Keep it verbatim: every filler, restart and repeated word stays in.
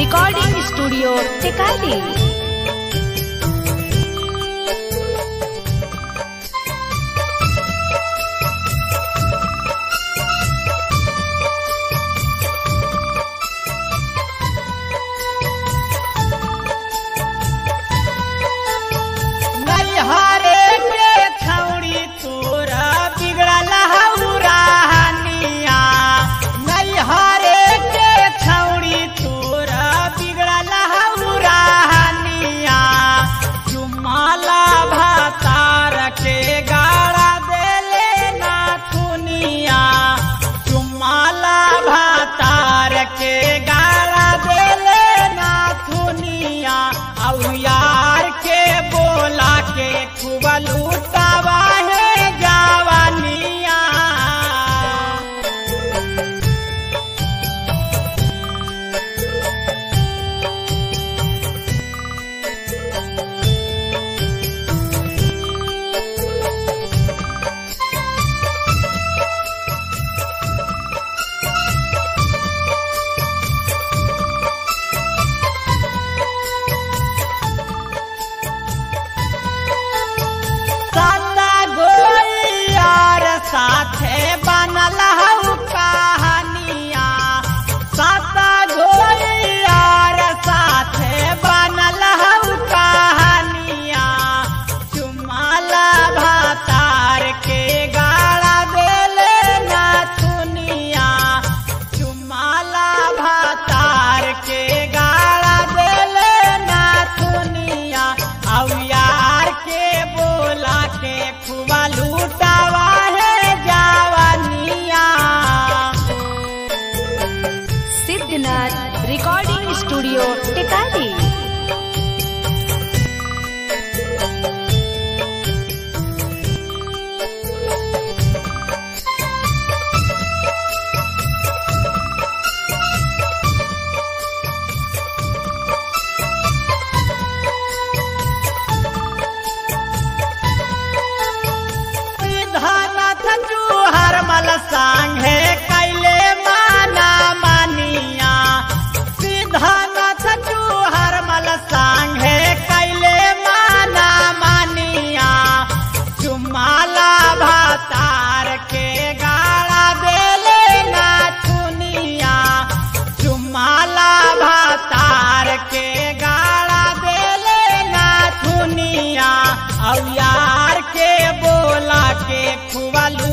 Recording studio टिकाली। साथे बनल हऊ कहानिया साता गोलियार साथे बनल हऊ कहानिया चुमाला भातार के गाड़ा देले ना थुनिया चुमाला भातार के गाड़ा देले ना थुनिया औ यार के बोला के खुआ लूटावा रिकॉर्डिंग स्टूडियो टिकाली। सिद्धानाथ जुहर मल सांगे कैले माना मानिया सिद्धानाथ जुहर मल सांगे कैले माना मानिया चुमाला भातार के गाड़ा देले ना थुनिया चुमाला भातार के गाड़ा देले ना थुनिया औ यार के बोला के खुआ